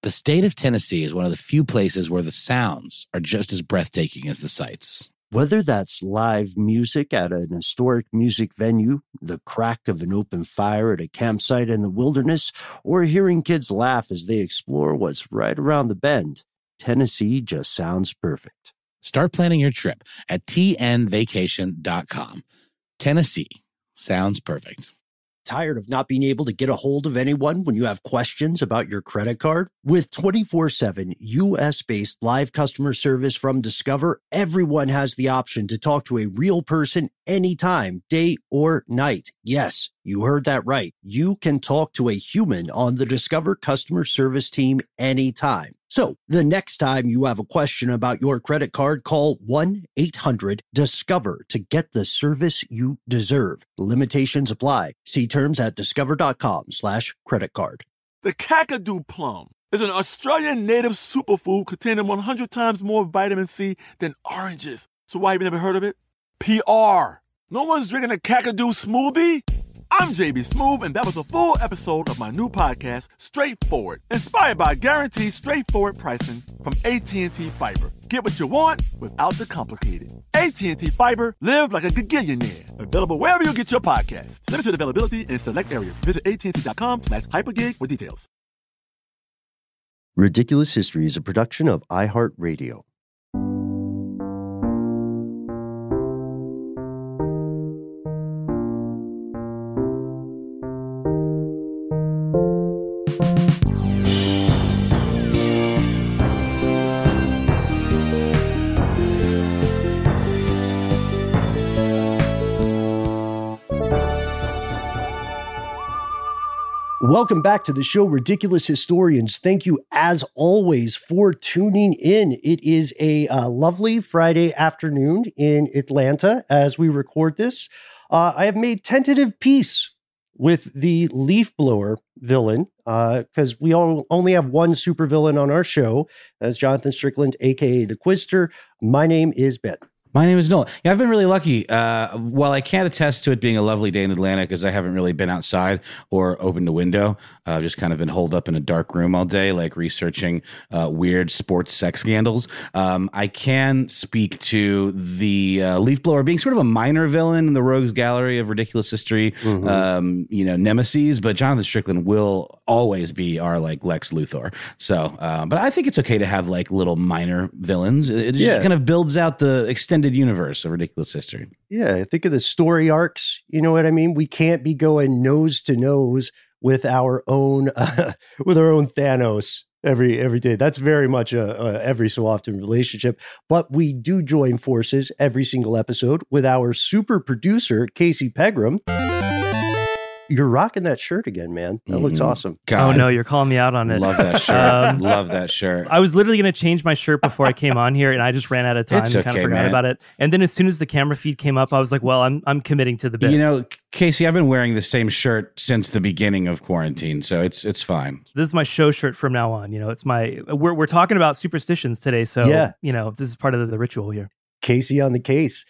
The state of Tennessee is one of the few places where the sounds are just as breathtaking as the sights. Whether that's live music at an historic music venue, the crack of an open fire at a campsite in the wilderness, or hearing kids laugh as they explore what's right around the bend, Tennessee just sounds perfect. Start planning your trip at tnvacation.com. Tennessee sounds perfect. Tired of not being able to get a hold of anyone when you have questions about your credit card? With 24/7 U.S.-based live customer service from Discover, everyone has the option to talk to a real person anytime, day or night. Yes, you heard that right. You can talk to a human on the Discover customer service team anytime. So the next time you have a question about your credit card, call 1-800-DISCOVER to get the service you deserve. Limitations apply. See terms at discover.com/creditcard. The Kakadu plum is an Australian native superfood containing 100 times more vitamin C than oranges. So why have you never heard of it? PR. No one's drinking a Kakadu smoothie? I'm JB Smoove, and that was a full episode of my new podcast, Straightforward, inspired by guaranteed straightforward pricing from AT&T Fiber. Get what you want without the complicated. AT&T Fiber, live like a gigillionaire. Available wherever you get your podcasts. Limited availability in select areas. Visit AT&T.com/hypergig for details. Ridiculous History is a production of iHeartRadio. Welcome back to the show, Ridiculous Historians. Thank you, as always, for tuning in. It is a lovely Friday afternoon in Atlanta as we record this. I have made tentative peace with the leaf blower villain because we only have one supervillain on our show. That's Jonathan Strickland, a.k.a. The Quizster. My name is Ben. My name is Noel. Yeah, I've been really lucky. While I can't attest to it being a lovely day in Atlanta because I haven't really been outside or opened a window, I've just kind of been holed up in a dark room all day, like researching weird sports sex scandals. I can speak to the leaf blower being sort of a minor villain in the rogues gallery of ridiculous history, nemesis. But Jonathan Strickland will always be our like Lex Luthor. So, but I think it's okay to have like little minor villains. It just kind of builds out the extended universe of ridiculous history. Yeah, think of the story arcs. You know what I mean? We can't be going nose to nose with our own Thanos every day. That's very much a every so often relationship. But we do join forces every single episode with our super producer Casey Pegram. You're rocking that shirt again, man. That looks awesome. God. Oh, no, you're calling me out on it. Love that shirt. Love that shirt. I was literally going to change my shirt before I came on here, and I just ran out of time and kind of forgot about it. And then as soon as the camera feed came up, I was like, well, I'm committing to the bit. You know, Casey, I've been wearing the same shirt since the beginning of quarantine, so it's fine. This is my show shirt from now on. You know, it's we're talking about superstitions today, so, this is part of the ritual here. Casey on the case.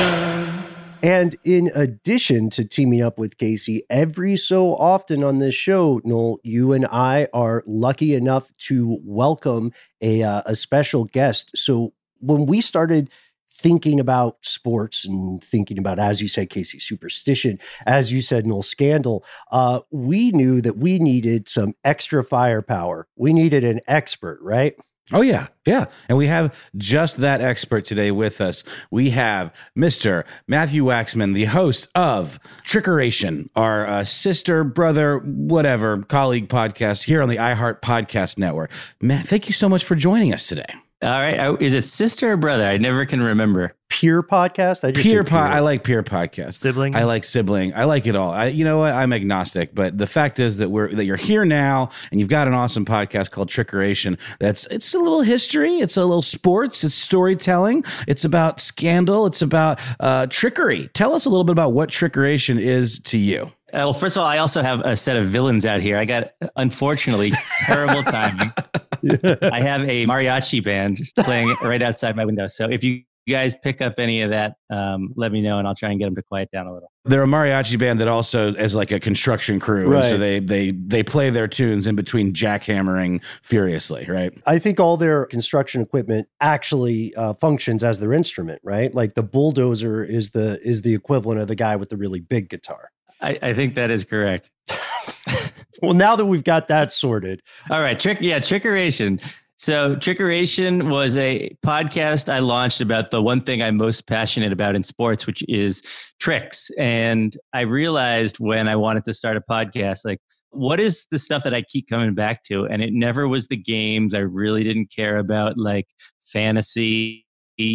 And in addition to teaming up with Casey, every so often on this show, Noel, you and I are lucky enough to welcome a special guest. So when we started thinking about sports and thinking about, as you said, Casey, superstition, as you said, Noel, scandal, we knew that we needed some extra firepower. We needed an expert, right? Oh, yeah. Yeah. And we have just that expert today with us. We have Mr. Matthew Waxman, the host of Trickeration, our sister, brother, whatever, colleague podcast here on the iHeart Podcast Network. Matt, thank you so much for joining us today. All right. Is it sister or brother? I never can remember. Peer podcast? I like peer podcast. Sibling? I like sibling. I like it all. You know what? I'm agnostic, but the fact is that you're here now and you've got an awesome podcast called Trickeration. It's a little history. It's a little sports. It's storytelling. It's about scandal. It's about trickery. Tell us a little bit about what Trickeration is to you. Well, first of all, I also have a set of villains out here. I got, unfortunately, terrible timing. I have a mariachi band playing right outside my window. So if you guys pick up any of that, let me know and I'll try and get them to quiet down a little. They're a mariachi band that also is like a construction crew. Right. And so they play their tunes in between jackhammering furiously, right? I think all their construction equipment actually functions as their instrument, right? Like the bulldozer is the equivalent of the guy with the really big guitar. I think that is correct. Well, now that we've got that sorted. All right. Trickeration. So Trickeration was a podcast I launched about the one thing I'm most passionate about in sports, which is tricks. And I realized when I wanted to start a podcast, like, what is the stuff that I keep coming back to? And it never was the games. I really didn't care about like fantasy.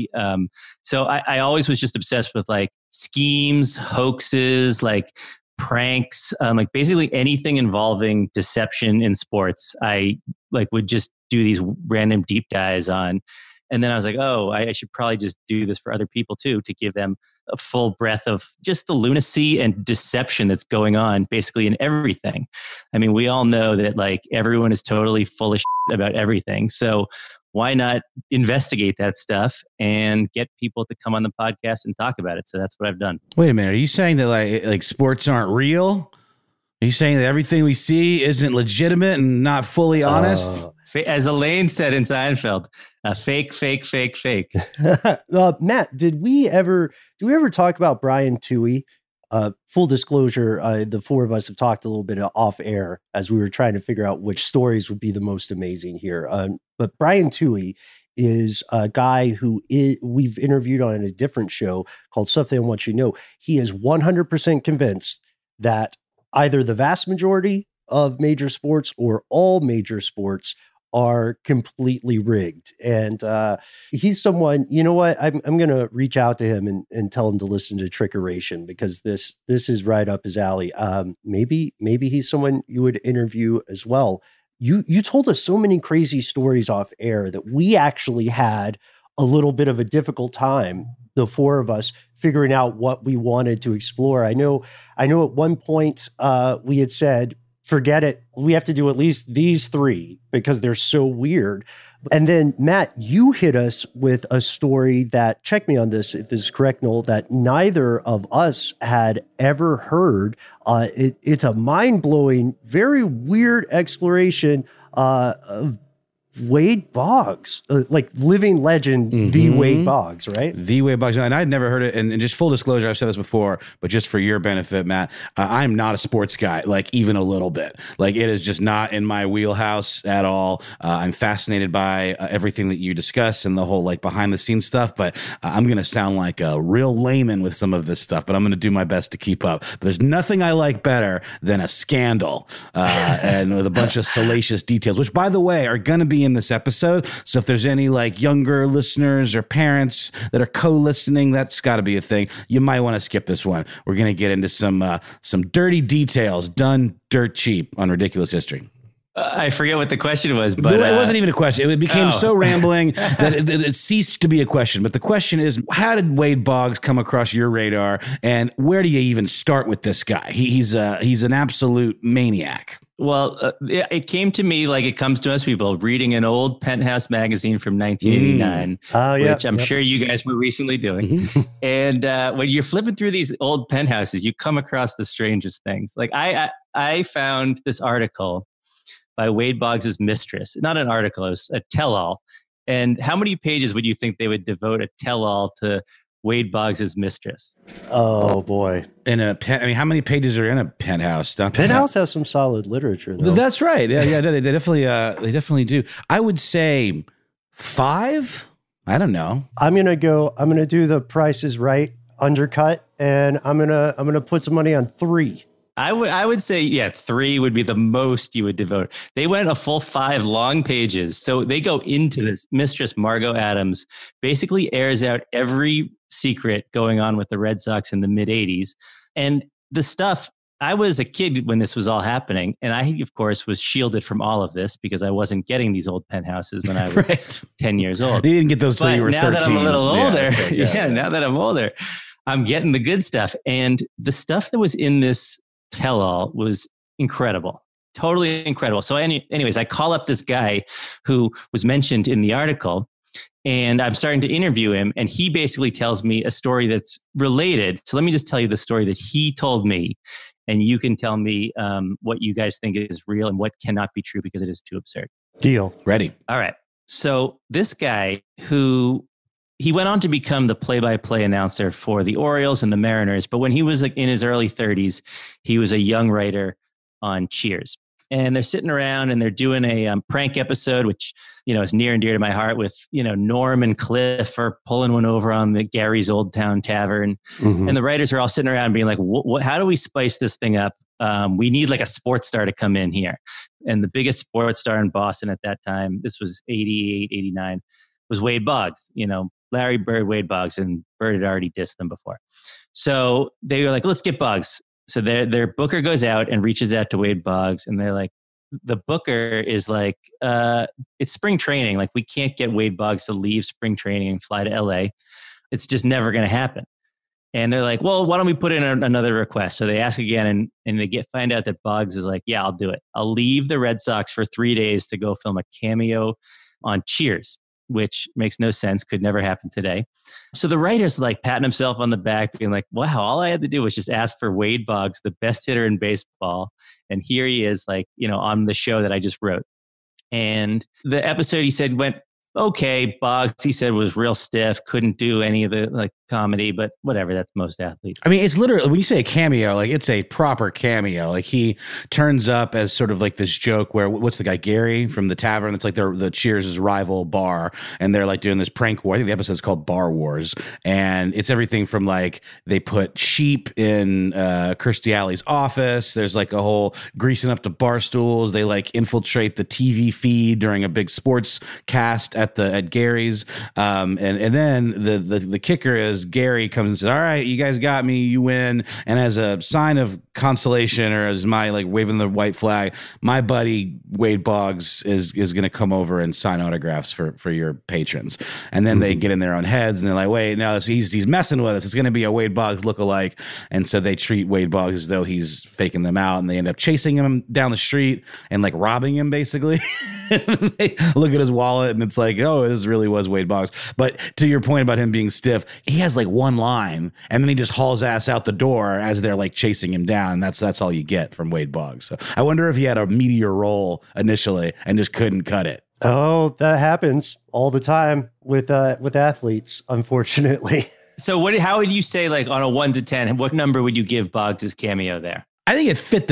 So I always was just obsessed with like schemes, hoaxes, like pranks, like basically anything involving deception in sports. I like would just do these random deep dives on. And then I was like, oh, I should probably just do this for other people too, to give them a full breath of just the lunacy and deception that's going on basically in everything. I mean, we all know that like everyone is totally full of shit about everything. So why not investigate that stuff and get people to come on the podcast and talk about it? So that's what I've done. Wait a minute. Are you saying that like sports aren't real? Are you saying that everything we see isn't legitimate and not fully honest? As Elaine said in Seinfeld, fake, fake, fake, fake. Matt, do we ever talk about Brian Toohey? Full disclosure, the four of us have talked a little bit off air as we were trying to figure out which stories would be the most amazing here. But Brian Toohey is a guy who we've interviewed on a different show called Stuff They Don't Want You to Know. He is 100% convinced that either the vast majority of major sports or all major sports are completely rigged. And he's someone, you know what, I'm going to reach out to him and tell him to listen to Trickeration, because this is right up his alley. Maybe he's someone you would interview as well. You told us so many crazy stories off air that we actually had a little bit of a difficult time, the four of us, figuring out what we wanted to explore. I know at one point we had said, forget it, we have to do at least these three because they're so weird. And then, Matt, you hit us with a story that, check me on this if this is correct, Noel, that neither of us had ever heard. It's a mind-blowing, very weird exploration of Wade Boggs, like living legend, the Wade Boggs, right? The Wade Boggs. And I'd never heard it. And just full disclosure, I've said this before, but just for your benefit, Matt, I'm not a sports guy, like even a little bit. Like it is just not in my wheelhouse at all. I'm fascinated by everything that you discuss and the whole like behind the scenes stuff, but I'm going to sound like a real layman with some of this stuff, but I'm going to do my best to keep up. But there's nothing I like better than a scandal and with a bunch of salacious details, which by the way, are going to be in this episode. So if there's any like younger listeners or parents that are co-listening, that's got to be a thing. You might want to skip this one. We're going to get into some dirty details done dirt cheap on Ridiculous History. I forget what the question was, but it wasn't even a question. It became so rambling that it ceased to be a question. But the question is, how did Wade Boggs come across your radar, and where do you even start with this guy? He's an absolute maniac. Well, it came to me like it comes to us people reading an old Penthouse magazine from 1989, which I'm sure you guys were recently doing. And when you're flipping through these old penthouses, you come across the strangest things. Like I found this article by Wade Boggs' mistress. Not an article, it was a tell-all. And how many pages would you think they would devote a tell-all to Wade Boggs' mistress? Oh, boy. How many pages are in a Penthouse? Penthouse has some solid literature, though. That's right. Yeah, they definitely do. I would say 5. I don't know. I'm gonna do the Price is Right undercut, and I'm gonna put some money on 3. I would say, 3 would be the most you would devote. They went a full 5 long pages. So they go into this. Mistress Margot Adams basically airs out every secret going on with the Red Sox in the mid 80s. And the stuff, I was a kid when this was all happening. And I, of course, was shielded from all of this because I wasn't getting these old penthouses when I was 10 years old. You didn't get those until you were 13. Now that I'm a little older, now that I'm older, I'm getting the good stuff. And the stuff that was in this tell-all was incredible, totally incredible. So anyways, I call up this guy who was mentioned in the article, And I'm starting to interview him, and he basically tells me a story that's related. So let me just tell you the story that he told me, and you can tell me what you guys think is real and what cannot be true because it is too absurd. Deal. Ready. All right. So this guy he went on to become the play-by-play announcer for the Orioles and the Mariners. But when he was in his early 30s, he was a young writer on Cheers. And they're sitting around and they're doing a prank episode, which, is near and dear to my heart with, Norm and Cliff are pulling one over on the Gary's Old Town Tavern. Mm-hmm. And the writers are all sitting around being like, how do we spice this thing up? We need like a sports star to come in here. And the biggest sports star in Boston at that time, this was 88, 89, was Wade Boggs, Larry Bird, Wade Boggs, and Bird had already dissed them before. So they were like, let's get Boggs. So their booker goes out and reaches out to Wade Boggs, and they're like, the booker is like, it's spring training. Like, we can't get Wade Boggs to leave spring training and fly to LA. It's just never going to happen. And they're like, well, why don't we put in another request? So they ask again, and they find out that Boggs is like, yeah, I'll do it. I'll leave the Red Sox for 3 days to go film a cameo on Cheers, which makes no sense, could never happen today. So the writer's like patting himself on the back, being like, wow, all I had to do was just ask for Wade Boggs, the best hitter in baseball. And here he is, like, on the show that I just wrote. And the episode, he said, went okay. Boggs, he said, was real stiff, couldn't do any of the comedy, but whatever, that's most athletes. I mean, it's literally, when you say a cameo, like, it's a proper cameo. Like, he turns up as sort of like this joke where, what's the guy, Gary from the tavern? That's like the Cheers' rival bar. And they're like doing this prank war. I think the episode's called Bar Wars. And it's everything from like, they put sheep in Kirstie Alley's office. There's like a whole greasing up the bar stools. They like infiltrate the TV feed during a big sports cast at Gary's. And then the kicker is, Gary comes and says, all right, you guys got me, you win. And as a sign of consolation, or as my like waving the white flag, my buddy Wade Boggs is going to come over and sign autographs for your patrons. And then they get in their own heads and they're like, wait, no, he's messing with us. It's going to be a Wade Boggs lookalike. And so they treat Wade Boggs as though he's faking them out, and they end up chasing him down the street and like robbing him, basically. They look at his wallet and it's like, oh, this really was Wade Boggs. But to your point about him being stiff, he has like one line and then he just hauls ass out the door as they're like chasing him down. That's all you get from Wade Boggs. So I wonder if he had a meteor role initially and just couldn't cut it. Oh, that happens all the time with athletes, unfortunately. So how would you say, like, on a 1 to 10, what number would you give Boggs' cameo there? I think it fit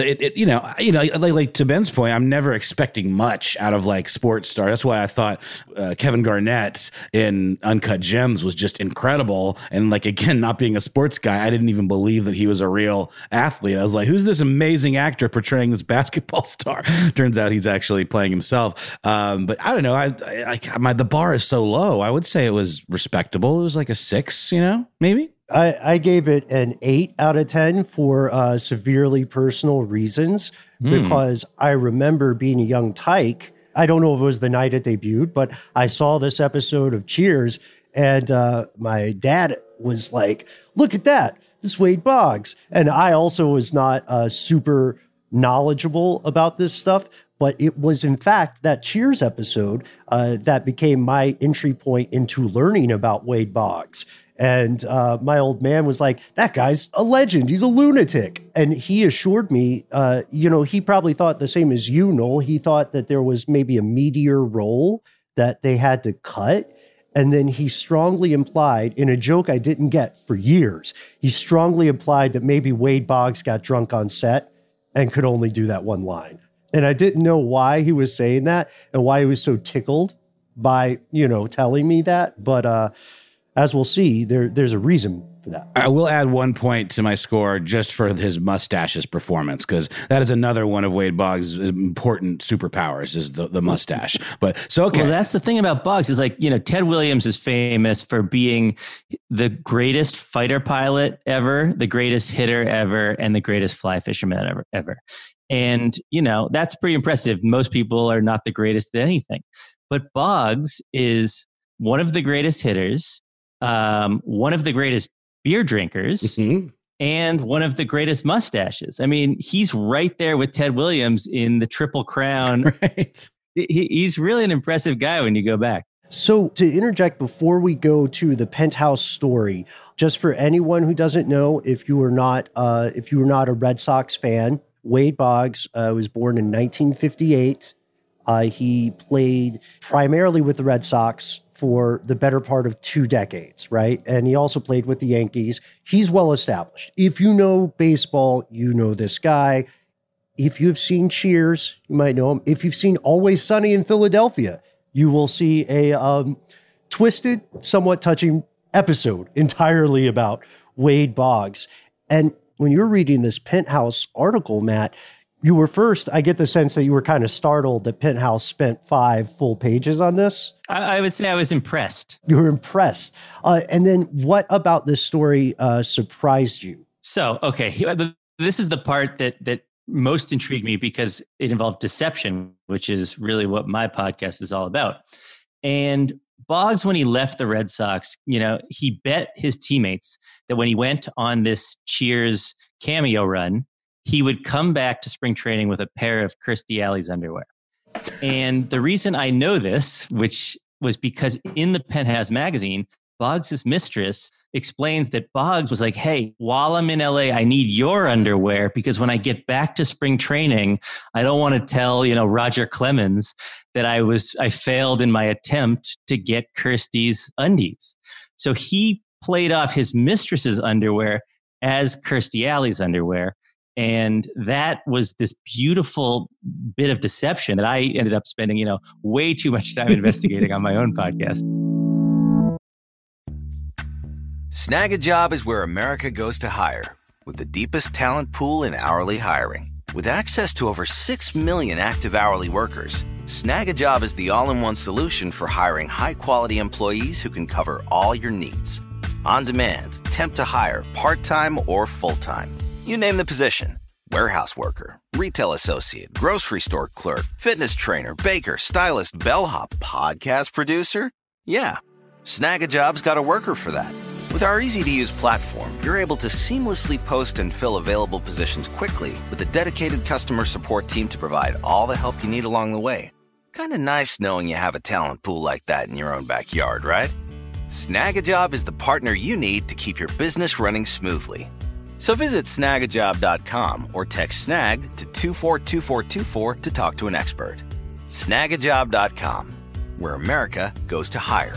like to Ben's point, I'm never expecting much out of like sports star. That's why I thought Kevin Garnett in Uncut Gems was just incredible. And like, again, not being a sports guy, I didn't even believe that he was a real athlete. I was like, who's this amazing actor portraying this basketball star? Turns out he's actually playing himself. But I don't know. The bar is so low. I would say it was respectable. It was like a 6, maybe. I gave it an 8 out of 10 for severely personal reasons, because I remember being a young tyke. I don't know if it was the night it debuted, but I saw this episode of Cheers, and my dad was like, look at that, this Wade Boggs. And I also was not super knowledgeable about this stuff, but it was in fact that Cheers episode that became my entry point into learning about Wade Boggs. And my old man was like, that guy's a legend. He's a lunatic. And he assured me, he probably thought the same as you, Noel. He thought that there was maybe a meteor role that they had to cut. And then he strongly implied, in a joke I didn't get for years, he strongly implied that maybe Wade Boggs got drunk on set and could only do that one line. And I didn't know why he was saying that and why he was so tickled by, telling me that. But as we'll see, there's a reason for that. I will add 1 point to my score just for his mustache's performance, because that is another one of Wade Boggs' important superpowers, is the mustache. But so, okay. Well, that's the thing about Boggs is, like, Ted Williams is famous for being the greatest fighter pilot ever, the greatest hitter ever, and the greatest fly fisherman ever. And, that's pretty impressive. Most people are not the greatest at anything. But Boggs is one of the greatest hitters, one of the greatest beer drinkers, and one of the greatest mustaches. I mean, he's right there with Ted Williams in the Triple Crown. Right. He's really an impressive guy when you go back. So to interject before we go to the Penthouse story, just for anyone who doesn't know, if you were not a Red Sox fan, Wade Boggs was born in 1958. He played primarily with the Red Sox for the better part of 2 decades, right? And he also played with the Yankees. He's well established. If you know baseball, you know this guy. If you've seen Cheers, you might know him. If you've seen Always Sunny in Philadelphia, you will see a twisted, somewhat touching episode entirely about Wade Boggs. And when you're reading this Penthouse article, Matt, you were first, I get the sense that you were kind of startled that Penthouse spent 5 full pages on this. I would say I was impressed. You were impressed. And then what about this story surprised you? So, okay, this is the part that most intrigued me because it involved deception, which is really what my podcast is all about. And Boggs, when he left the Red Sox, he bet his teammates that when he went on this Cheers cameo run, he would come back to spring training with a pair of Kirstie Alley's underwear. And the reason I know this, which was because in the Penthouse magazine, Boggs' mistress explains that Boggs was like, hey, while I'm in LA, I need your underwear because when I get back to spring training, I don't want to tell, Roger Clemens that I failed in my attempt to get Kirstie's undies. So he played off his mistress's underwear as Kirstie Alley's underwear. And that was this beautiful bit of deception that I ended up spending, way too much time investigating on my own podcast. Snag a Job is where America goes to hire, with the deepest talent pool in hourly hiring. With access to over 6 million active hourly workers, Snag a Job is the all-in-one solution for hiring high-quality employees who can cover all your needs. On demand, temp to hire, part-time or full-time. You name the position. Warehouse worker, retail associate, grocery store clerk, fitness trainer, baker, stylist, bellhop, podcast producer. Yeah, Snag a Job's got a worker for that. With our easy-to-use platform, you're able to seamlessly post and fill available positions quickly with a dedicated customer support team to provide all the help you need along the way. Kind of nice knowing you have a talent pool like that in your own backyard, right? Snag a Job is the partner you need to keep your business running smoothly. So visit snagajob.com or text snag to 242424 to talk to an expert. Snagajob.com, where America goes to hire.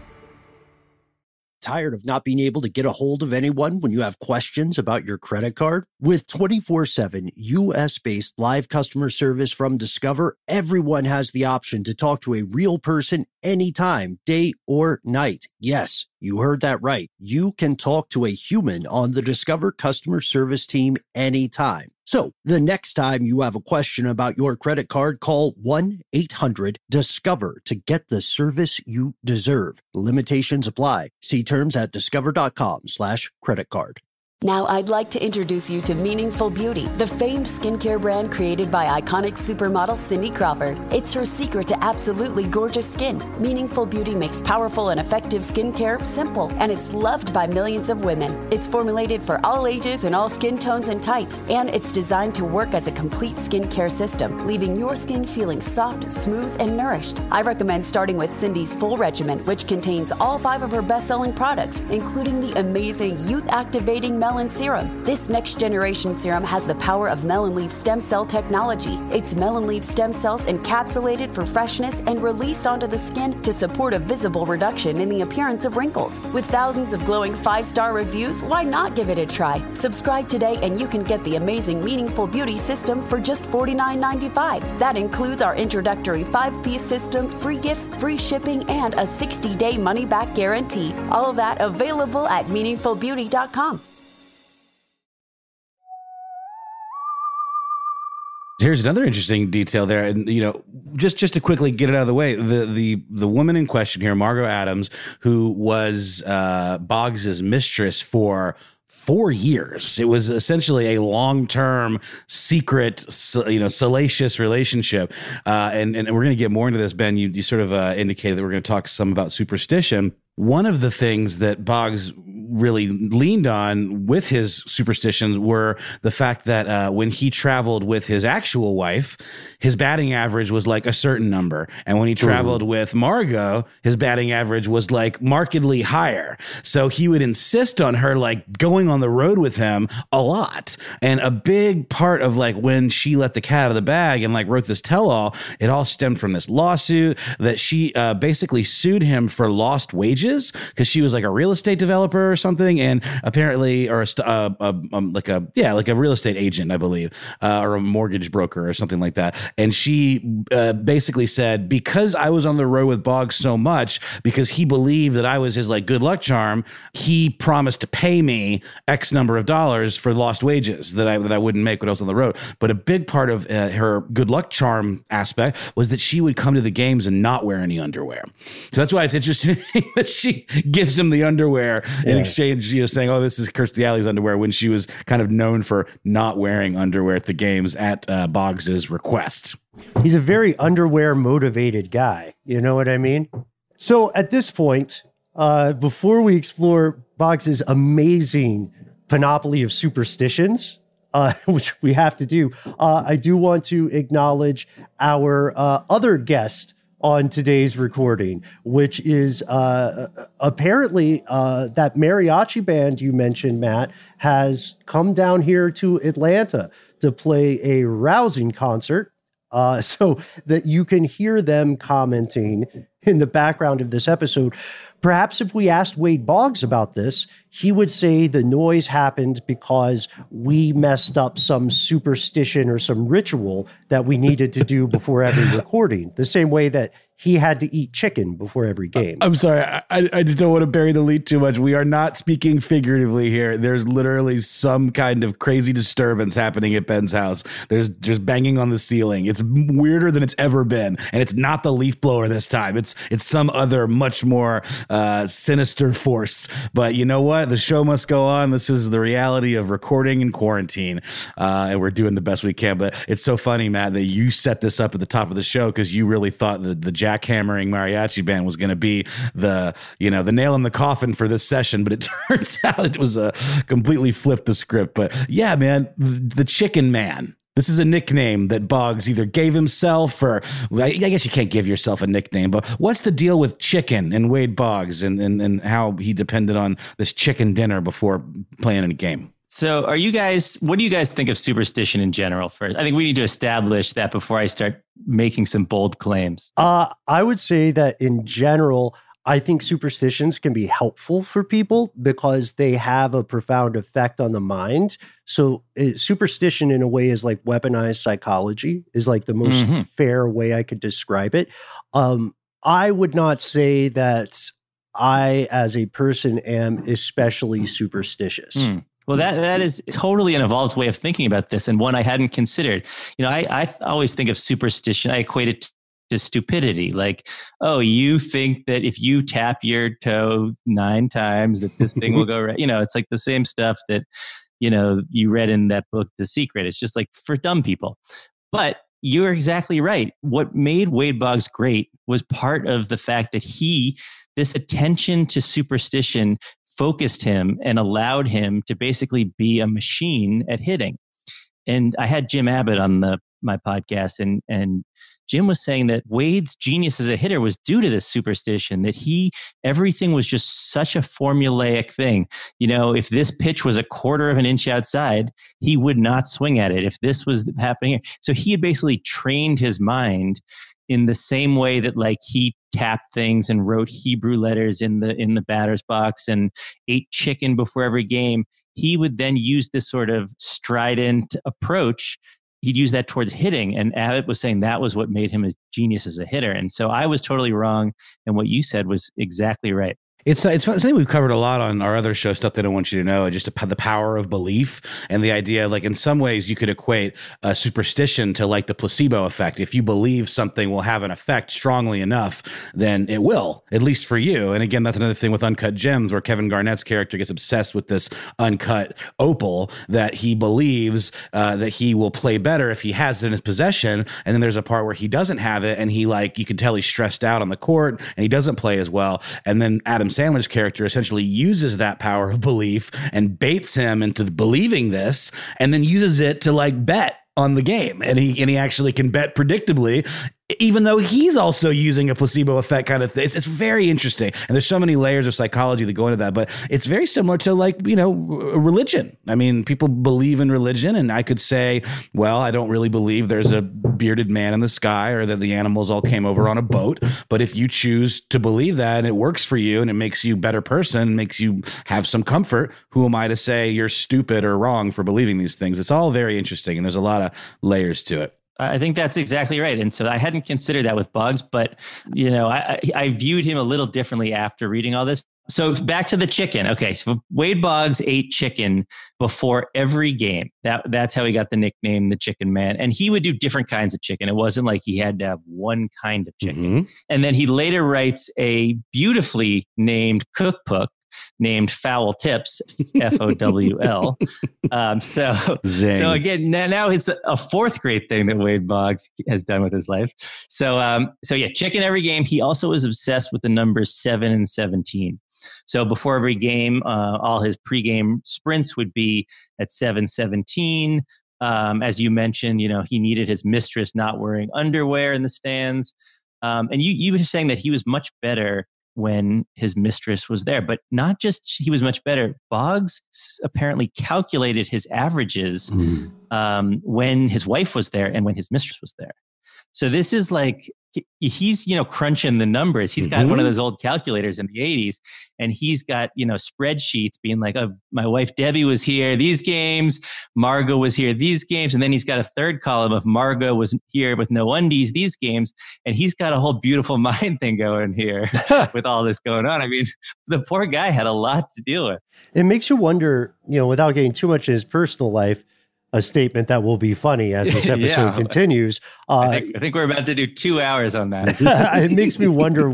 Tired of not being able to get a hold of anyone when you have questions about your credit card? With 24/7 U.S.-based live customer service from Discover, everyone has the option to talk to a real person anytime, day or night. Yes, you heard that right. You can talk to a human on the Discover customer service team anytime. So the next time you have a question about your credit card, call 1-800-DISCOVER to get the service you deserve. Limitations apply. See terms at discover.com/credit card. Now I'd like to introduce you to Meaningful Beauty, the famed skincare brand created by iconic supermodel Cindy Crawford. It's her secret to absolutely gorgeous skin. Meaningful Beauty makes powerful and effective skincare simple, and it's loved by millions of women. It's formulated for all ages and all skin tones and types, and it's designed to work as a complete skincare system, leaving your skin feeling soft, smooth, and nourished. I recommend starting with Cindy's full regimen, which contains all 5 of her best-selling products, including the amazing youth-activating Melon Serum. This next generation serum has the power of melon leaf stem cell technology. It's melon leaf stem cells encapsulated for freshness and released onto the skin to support a visible reduction in the appearance of wrinkles. With thousands of glowing 5-star reviews, why not give it a try? Subscribe today and you can get the amazing Meaningful Beauty system for just $49.95. That includes our introductory 5-piece system, free gifts, free shipping, and a 60-day money-back guarantee. All of that available at meaningfulbeauty.com. Here's another interesting detail there, and just to quickly get it out of the way, the woman in question here, Margot Adams, who was Boggs's mistress for 4 years. It was essentially a long-term, secret, salacious relationship, and we're going to get more into this. Ben, you sort of indicated that we're going to talk some about superstition. One of the things that Boggs really leaned on with his superstitions were the fact that when he traveled with his actual wife, his batting average was like a certain number. And when he traveled with Margot, his batting average was like markedly higher. So he would insist on her like going on the road with him a lot. And a big part of like when she let the cat out of the bag and like wrote this tell-all, it all stemmed from this lawsuit that she basically sued him for lost wages because she was like a real estate developer or something. And apparently, or like a real estate agent, I believe, or a mortgage broker or something like that. And she basically said, because I was on the road with Boggs so much, because he believed that I was his like good luck charm, he promised to pay me X number of dollars for lost wages that I wouldn't make when I was on the road. But a big part of her good luck charm aspect was that she would come to the games and not wear any underwear. So that's why it's interesting that she gives him the underwear in exchange, saying, oh, this is Kirstie Alley's underwear, when she was kind of known for not wearing underwear at the games at Boggs's request. He's a very underwear motivated guy. You know what I mean? So at this point, before we explore Boggs's amazing panoply of superstitions, which we have to do, I do want to acknowledge our other guest on today's recording, which is apparently that mariachi band you mentioned, Matt, has come down here to Atlanta to play a rousing concert. So that you can hear them commenting in the background of this episode. Perhaps if we asked Wade Boggs about this, he would say the noise happened because we messed up some superstition or some ritual that we needed to do before every recording, the same way that he had to eat chicken before every game. I'm sorry. I just don't want to bury the lead too much. We are not speaking figuratively here. There's literally some kind of crazy disturbance happening at Ben's house. There's just banging on the ceiling. It's weirder than it's ever been. And it's not the leaf blower this time. It's some other much more sinister force. But you know what? The show must go on. This is the reality of recording in quarantine. And we're doing the best we can. But it's so funny, Matt, that you set this up at the top of the show because you really thought that the jackhammering mariachi band was going to be the nail in the coffin for this session, but it turns out it was completely flipped the script. But yeah, man, the Chicken Man. This is a nickname that Boggs either gave himself or I guess you can't give yourself a nickname, but what's the deal with chicken and Wade Boggs and how he depended on this chicken dinner before playing in a game? So what do you guys think of superstition in general first? I think we need to establish that before I start making some bold claims. I would say that in general, I think superstitions can be helpful for people because they have a profound effect on the mind. So superstition in a way is like weaponized psychology, is like the most fair way I could describe it. I would not say that I, as a person, am especially superstitious. Well, that is totally an evolved way of thinking about this, and one I hadn't considered. I always think of superstition. I equate it to stupidity. Like, oh, you think that if you tap your toe 9 times that this thing will go right. It's like the same stuff that, you read in that book, The Secret. It's just like for dumb people. But you're exactly right. What made Wade Boggs great was part of the fact that this attention to superstition focused him and allowed him to basically be a machine at hitting. And I had Jim Abbott on my podcast, and Jim was saying that Wade's genius as a hitter was due to this superstition, that everything was just such a formulaic thing. If this pitch was a 1/4 of an inch outside, he would not swing at it. If this was happening. So he had basically trained his mind in the same way that like he tapped things and wrote Hebrew letters in the batter's box and ate chicken before every game. He would then use this sort of strident approach. He'd use that towards hitting. And Abbott was saying that was what made him a genius as a hitter. And so I was totally wrong. And what you said was exactly right. It's something we've covered a lot on our other show, Stuff They Don't Want You to Know, just the power of belief and the idea, like in some ways you could equate superstition to like the placebo effect. If you believe something will have an effect strongly enough, then it will, at least for you. And again, that's another thing with Uncut Gems, where Kevin Garnett's character gets obsessed with this uncut opal that he believes that he will play better if he has it in his possession. And then there's a part where he doesn't have it, and you can tell he's stressed out on the court and he doesn't play as well. And then Adam Sandler's character essentially uses that power of belief and baits him into believing this, and then uses it to like bet on the game. And he actually can bet predictably, even though he's also using a placebo effect kind of thing. It's very interesting. And there's so many layers of psychology that go into that, but it's very similar to like, religion. I mean, people believe in religion, and I could say, well, I don't really believe there's a bearded man in the sky or that the animals all came over on a boat. But if you choose to believe that and it works for you and it makes you a better person, makes you have some comfort, who am I to say you're stupid or wrong for believing these things? It's all very interesting. And there's a lot of layers to it. I think that's exactly right. And so I hadn't considered that with Boggs, but, I viewed him a little differently after reading all this. So back to the chicken. Okay. So Wade Boggs ate chicken before every game. That's how he got the nickname, the Chicken Man. And he would do different kinds of chicken. It wasn't like he had to have one kind of chicken. Mm-hmm. And then he later writes a beautifully named cookbook named Fowl Tips, FOWL. So again, now it's a fourth grade thing that Wade Boggs has done with his life. So chicken every game. He also was obsessed with the numbers 7 and 17. So before every game, all his pregame sprints would be at 7:17. As you mentioned, he needed his mistress not wearing underwear in the stands. And you were saying that he was much better when his mistress was there, but not just he was much better. Boggs apparently calculated his averages when his wife was there and when his mistress was there. So this is like, he's, crunching the numbers. He's got one of those old calculators in the 80s, and he's got, spreadsheets being like, oh, my wife Debbie was here these games, Margot was here these games, and then he's got a third column of Margot was here with no undies these games, and he's got a whole beautiful mind thing going here with all this going on. I mean, the poor guy had a lot to deal with. It makes you wonder, without getting too much in his personal life, a statement that will be funny as this episode continues. I think we're about to do 2 hours on that. It makes me wonder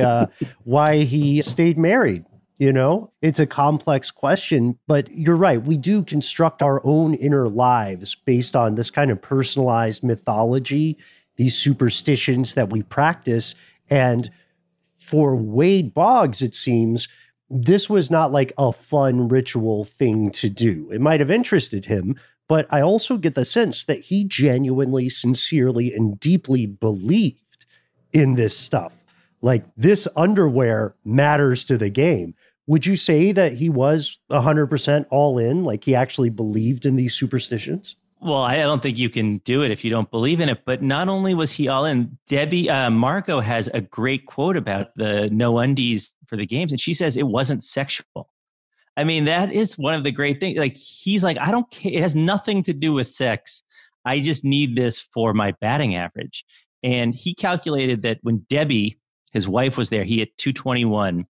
why he stayed married. It's a complex question, but you're right. We do construct our own inner lives based on this kind of personalized mythology, these superstitions that we practice. And for Wade Boggs, it seems, this was not like a fun ritual thing to do. It might have interested him, but I also get the sense that he genuinely, sincerely, and deeply believed in this stuff. Like, this underwear matters to the game. Would you say that he was 100% all in? Like, he actually believed in these superstitions? Well, I don't think you can do it if you don't believe in it. But not only was he all in, Margot has a great quote about the no undies for the games. And she says it wasn't sexual. I mean, that is one of the great things. Like, he's like, I don't care. It has nothing to do with sex. I just need this for my batting average. And he calculated that when Debbie, his wife, was there, he hit 221.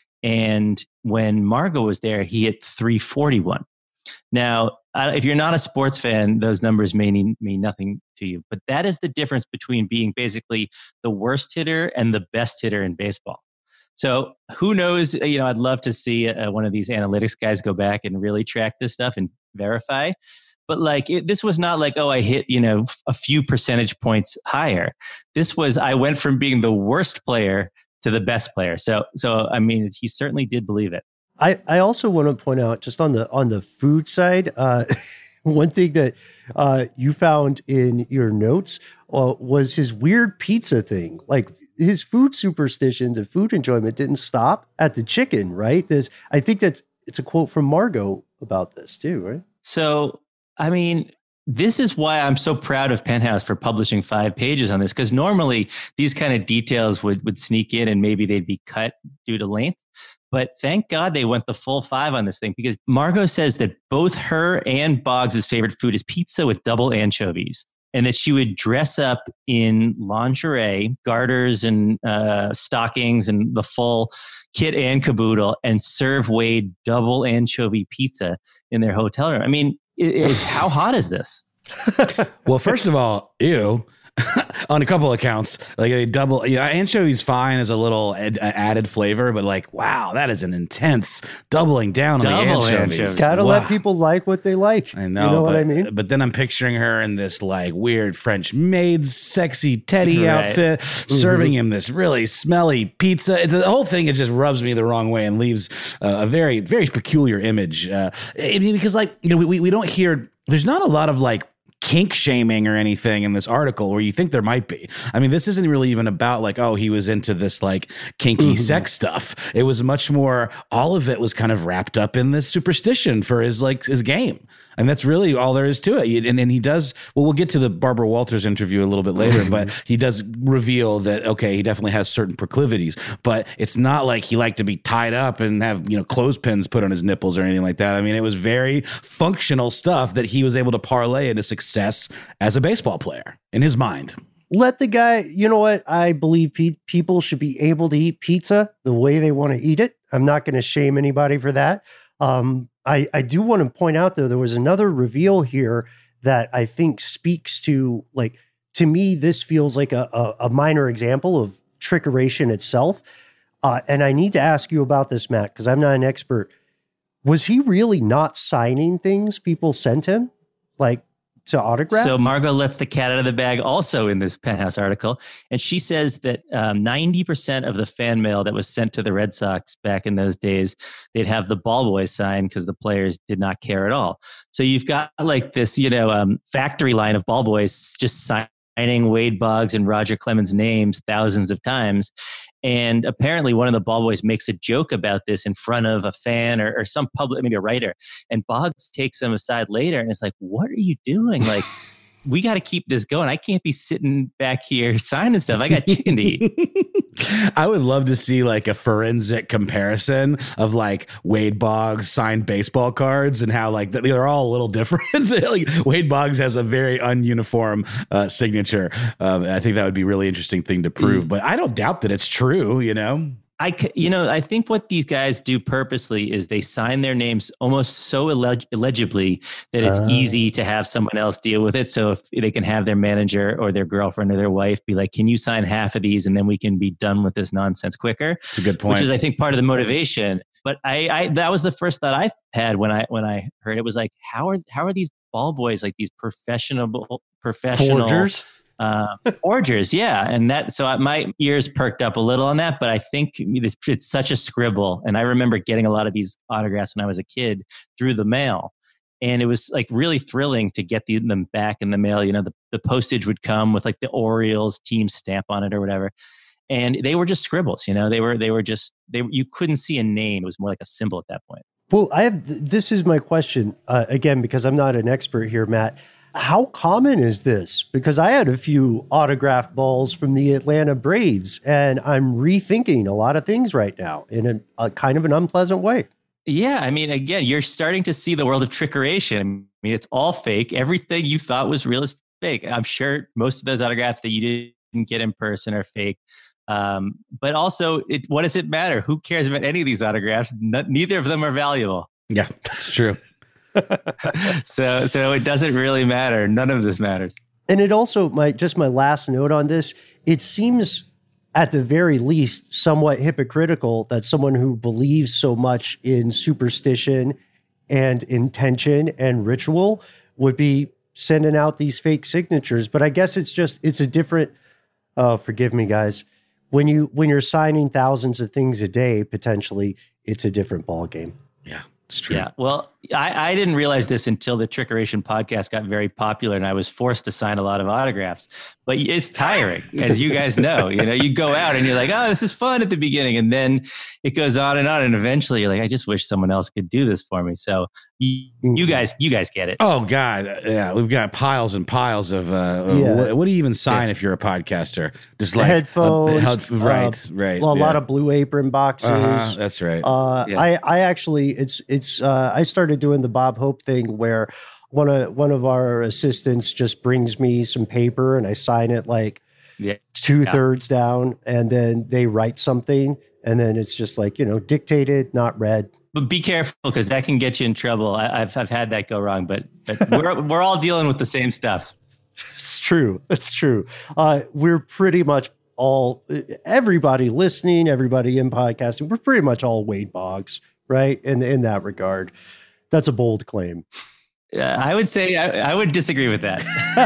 And when Margot was there, he hit 341. Now, if you're not a sports fan, those numbers may mean nothing to you. But that is the difference between being basically the worst hitter and the best hitter in baseball. So who knows, I'd love to see one of these analytics guys go back and really track this stuff and verify. But this was not like, oh, I hit, a few percentage points higher. This was, I went from being the worst player to the best player. So I mean, he certainly did believe it. I also want to point out, just on the food side, one thing that you found in your notes was his weird pizza thing. Like, his food superstitions and food enjoyment didn't stop at the chicken, right? I think it's a quote from Margot about this too, right? So, I mean, this is why I'm so proud of Penthouse for publishing 5 pages on this, because normally these kind of details would sneak in and maybe they'd be cut due to length. But thank God they went the full 5 on this thing, because Margot says that both her and Boggs' favorite food is pizza with double anchovies, and that she would dress up in lingerie, garters and stockings and the full kit and caboodle, and serve Wade double anchovy pizza in their hotel room. I mean, how hot is this? Well, first of all, ew. on a couple accounts. Like a double, anchovy's fine as a little added flavor, but like, wow, that is an intense doubling down on the anchovies. Gotta let people like what they like. I know, you know what I mean? But then I'm picturing her in this like weird French maid, sexy Teddy outfit, serving him this really smelly pizza. The whole thing, it just rubs me the wrong way and leaves a very, very peculiar image. Because like, we don't hear, there's not a lot of like kink shaming or anything in this article where you think there might be. I mean, this isn't really even about like, oh, he was into this like kinky sex stuff. It was much more, all of it was kind of wrapped up in this superstition for his game. And that's really all there is to it. And he does, well, we'll get to the Barbara Walters interview a little bit later, but he does reveal that, okay, he definitely has certain proclivities, but it's not like he liked to be tied up and have, clothespins put on his nipples or anything like that. I mean, it was very functional stuff that he was able to parlay into success as a baseball player in his mind. Let the guy, you know what? I believe people should be able to eat pizza the way they want to eat it. I'm not going to shame anybody for that. I do want to point out, though, there was another reveal here that I think speaks to, like, to me, this feels like a minor example of trickeration itself. And I need to ask you about this, Matt, because I'm not an expert. Was he really not signing things people sent him, like, to autograph? So Margot lets the cat out of the bag also in this Penthouse article. And she says that 90% of the fan mail that was sent to the Red Sox back in those days, they'd have the ball boys sign because the players did not care at all. So you've got like this, factory line of ball boys just signing Wade Boggs and Roger Clemens' names thousands of times. And apparently one of the ball boys makes a joke about this in front of a fan or some public, maybe a writer. And Boggs takes him aside later and is like, what are you doing? Like, we got to keep this going. I can't be sitting back here signing stuff. I got chicken to eat. I would love to see like a forensic comparison of like Wade Boggs signed baseball cards and how like they're all a little different. Like Wade Boggs has a very ununiform signature. I think that would be a really interesting thing to prove, but I don't doubt that it's true, I think what these guys do purposely is they sign their names almost so illegibly that it's easy to have someone else deal with it. So if they can have their manager or their girlfriend or their wife be like, can you sign half of these and then we can be done with this nonsense quicker? It's a good point. Which is, I think, part of the motivation. But I that was the first thought I had when I heard it was like, how are these ball boys like these professional forgers? Forgers, yeah. And that, so my ears perked up a little on that, but I think it's such a scribble. And I remember getting a lot of these autographs when I was a kid through the mail. And it was like really thrilling to get them back in the mail. The postage would come with like the Orioles team stamp on it or whatever. And they were just scribbles, you couldn't see a name. It was more like a symbol at that point. Well, this is my question, again, because I'm not an expert here, Matt. How common is this? Because I had a few autographed balls from the Atlanta Braves, and I'm rethinking a lot of things right now in a kind of an unpleasant way. Yeah, I mean, again, you're starting to see the world of trickeration. I mean, it's all fake. Everything you thought was real is fake. I'm sure most of those autographs that you didn't get in person are fake. But also, what does it matter? Who cares about any of these autographs? Neither of them are valuable. Yeah, it's true. So it doesn't really matter. None of this matters. And it also, my last note on this, it seems at the very least somewhat hypocritical that someone who believes so much in superstition and intention and ritual would be sending out these fake signatures. But I guess it's a different, forgive me guys, when you're signing thousands of things a day, potentially it's a different ball game. Yeah. It's true. Yeah. Well, I didn't realize this until the Trickeration podcast got very popular and I was forced to sign a lot of autographs. But it's tiring, as you guys know. You go out and you're like, oh, this is fun at the beginning. And then it goes on. And eventually you're like, I just wish someone else could do this for me. So you guys get it. Oh, God. Yeah. We've got piles and piles of what do you even sign if you're a podcaster? Just like headphones. Right. A lot of Blue Apron boxes. That's right. I actually, I started doing the Bob Hope thing where one of our assistants just brings me some paper and I sign it like 2/3 down, and then they write something, and then it's just like, dictated, not read. But be careful, because that can get you in trouble. I've had that go wrong, but we're all dealing with the same stuff. It's true. It's true. We're pretty much all, everybody listening, everybody in podcasting, we're pretty much all Wade Boggs, right? In that regard. That's a bold claim. I would say I would disagree with that.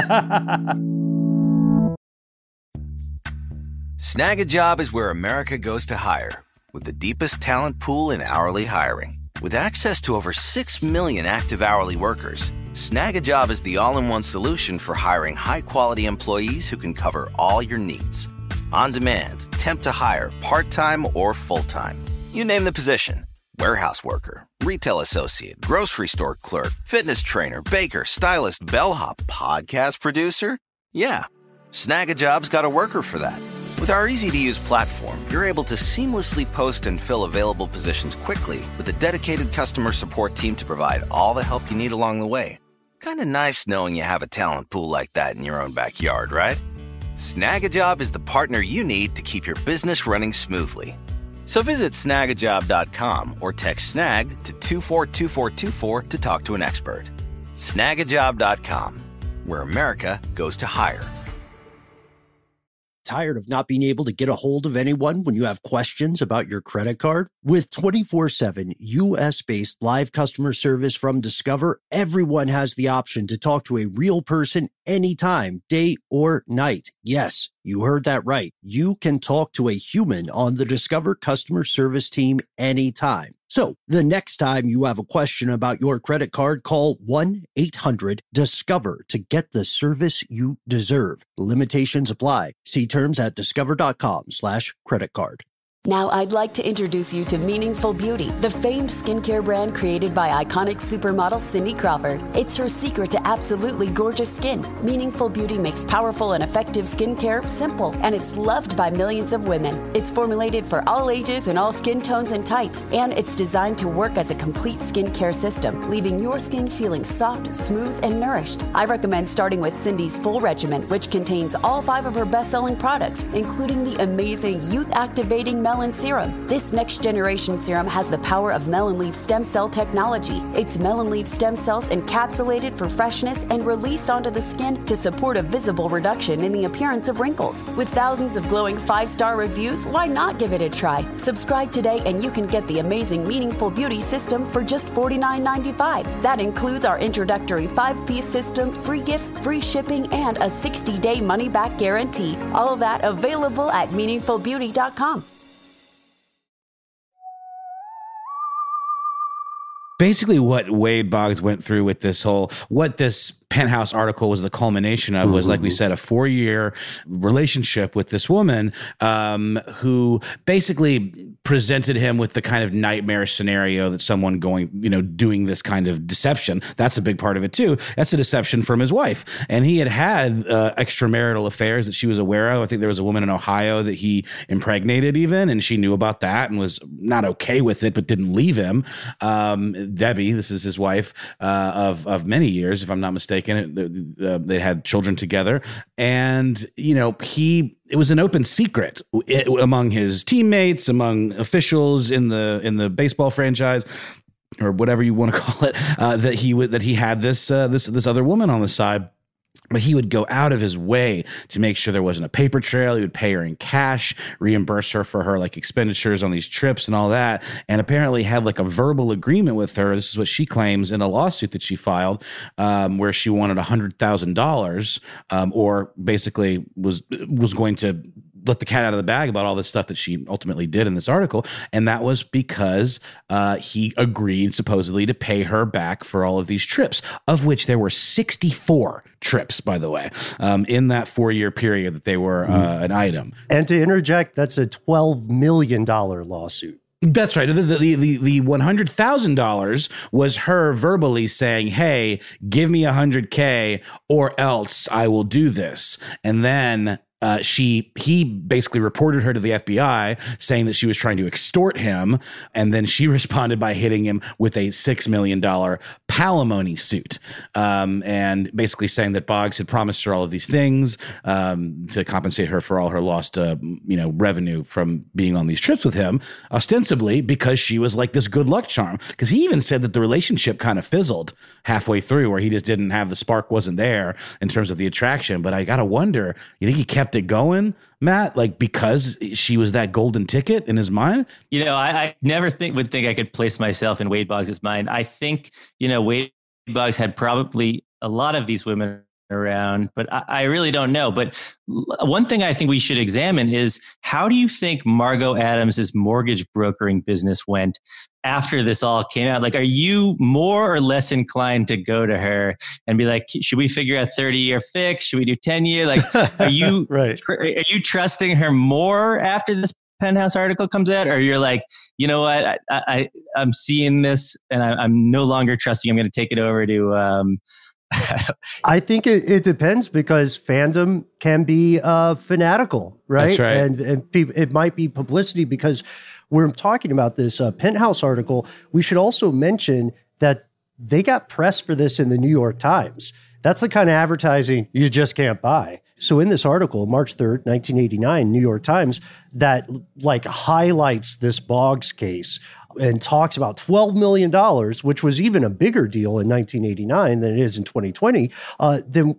Snag a Job is where America goes to hire, with the deepest talent pool in hourly hiring. With access to over 6 million active hourly workers, Snag a Job is the all-in-one solution for hiring high-quality employees who can cover all your needs. On demand, temp to hire, part-time or full-time. You name the position. Warehouse worker, retail associate, grocery store clerk, fitness trainer, baker, stylist, bellhop, podcast producer. Yeah, Snag a Job's got a worker for that. With our easy-to-use platform, you're able to seamlessly post and fill available positions quickly with a dedicated customer support team to provide all the help you need along the way. Kind of nice knowing you have a talent pool like that in your own backyard, right? Snag a Job is the partner you need to keep your business running smoothly. So visit snagajob.com or text snag to 242424 to talk to an expert. Snagajob.com, where America goes to hire. Tired of not being able to get a hold of anyone when you have questions about your credit card? With 24/7 U.S.-based live customer service from Discover, everyone has the option to talk to a real person anytime, day or night. Yes, you heard that right. You can talk to a human on the Discover customer service team anytime. So the next time you have a question about your credit card, call 1-800-DISCOVER to get the service you deserve. Limitations apply. See terms at discover.com/credit card. Now I'd like to introduce you to Meaningful Beauty, the famed skincare brand created by iconic supermodel Cindy Crawford. It's her secret to absolutely gorgeous skin. Meaningful Beauty makes powerful and effective skincare simple, and it's loved by millions of women. It's formulated for all ages and all skin tones and types, and it's designed to work as a complete skincare system, leaving your skin feeling soft, smooth, and nourished. I recommend starting with Cindy's full regimen, which contains all 5 of her best-selling products, including the amazing youth-activating Melon Serum. This next-generation serum has the power of melon leaf stem cell technology. It's melon leaf stem cells encapsulated for freshness and released onto the skin to support a visible reduction in the appearance of wrinkles. With thousands of glowing 5-star reviews, why not give it a try? Subscribe today and you can get the amazing Meaningful Beauty system for just $49.95. That includes our introductory 5-piece system, free gifts, free shipping, and a 60-day money-back guarantee. All of that available at meaningfulbeauty.com. Basically, what Wade Boggs went through with this what this Penthouse article was the culmination of was, like we said, a 4-year relationship with this woman who basically presented him with the kind of nightmare scenario that someone doing this kind of deception. That's a big part of it too. That's a deception from his wife. And he had extramarital affairs that she was aware of. I think there was a woman in Ohio that he impregnated even, and she knew about that and was not okay with it, but didn't leave him. Debbie, this is his wife of many years, if I'm not mistaken. They had children together, and it was an open secret among his teammates, among officials in the baseball franchise, or whatever you want to call it, that he had this other woman on the side. But he would go out of his way to make sure there wasn't a paper trail. He would pay her in cash, reimburse her for her expenditures on these trips and all that. And apparently had a verbal agreement with her. This is what she claims in a lawsuit that she filed, where she wanted $100,000, or basically was going to let the cat out of the bag about all this stuff that she ultimately did in this article. And that was because he agreed supposedly to pay her back for all of these trips, of which there were 64 trips, by the way, in that 4-year period that they were an item. And to interject, that's a $12 million lawsuit. That's right. The $100,000 was her verbally saying, hey, give me $100K or else I will do this. And then he basically reported her to the FBI saying that she was trying to extort him. And then she responded by hitting him with a $6 million palimony suit. And basically saying that Boggs had promised her all of these things to compensate her for all her lost, revenue from being on these trips with him, ostensibly because she was like this good luck charm. Because he even said that the relationship kind of fizzled halfway through, where he just didn't have the spark, wasn't there in terms of the attraction. But I got to wonder, you think he kept it going, Matt, like because she was that golden ticket in his mind? I never would think I could place myself in Wade Boggs' mind. I think, Wade Boggs had probably a lot of these women around, but I really don't know. But one thing I think we should examine is, how do you think Margot Adams' mortgage brokering business went after this all came out? Like, are you more or less inclined to go to her and be like, should we figure out 30-year fix? Should we do 10-year? Like, are you right. Are you trusting her more after this Penthouse article comes out? Or you're like, you know what, I'm seeing this and I'm no longer trusting. I'm going to take it over to I think it depends, because fandom can be fanatical, right? That's right. And it might be publicity, because we're talking about this Penthouse article. We should also mention that they got press for this in the New York Times. That's the kind of advertising you just can't buy. So in this article, March 3rd, 1989, New York Times, that like highlights this Boggs case and talks about $12 million, which was even a bigger deal in 1989 than it is in 2020, then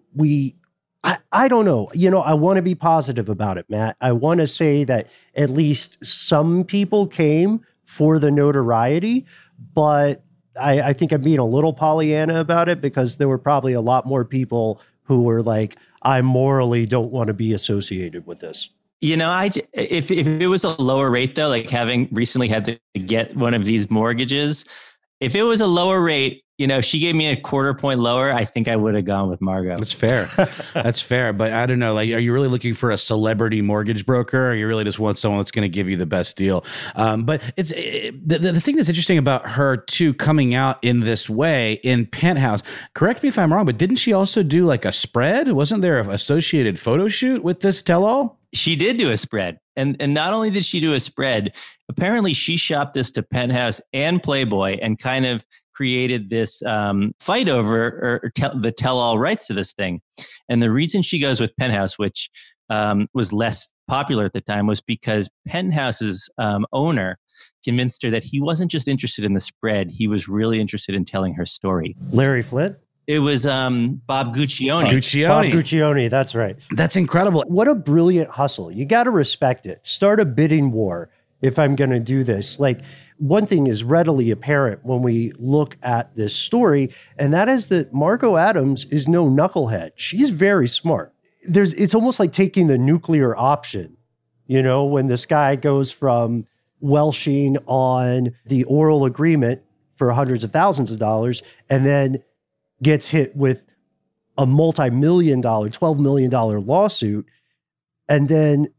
I don't know. I want to be positive about it, Matt. I want to say that at least some people came for the notoriety, but I think I'm being a little Pollyanna about it, because there were probably a lot more people who were like, I morally don't want to be associated with this. If it was a lower rate, though, like having recently had to get one of these mortgages, if it was a lower rate, if she gave me a quarter point lower, I think I would have gone with Margot. That's fair. That's fair. But I don't know, like, are you really looking for a celebrity mortgage broker, or you really just want someone that's going to give you the best deal? But it's the thing that's interesting about her too, coming out in this way in Penthouse, correct me if I'm wrong, but didn't she also do like a spread? Wasn't there an associated photo shoot with this tell-all? She did do a spread. And not only did she do a spread, apparently she shopped this to Penthouse and Playboy and kind of created this fight over the tell-all rights to this thing. And the reason she goes with Penthouse, which was less popular at the time, was because Penthouse's owner convinced her that he wasn't just interested in the spread, he was really interested in telling her story. Larry Flynt? It was Bob Guccione. Bob Guccione, that's right. That's incredible. What a brilliant hustle. You got to respect it. Start a bidding war if I'm going to do this. Like, one thing is readily apparent when we look at this story, and that is that Margot Adams is no knucklehead. She's very smart. It's almost like taking the nuclear option, when this guy goes from welshing on the oral agreement for hundreds of thousands of dollars and then gets hit with a multi-million dollar, $12 million lawsuit. And then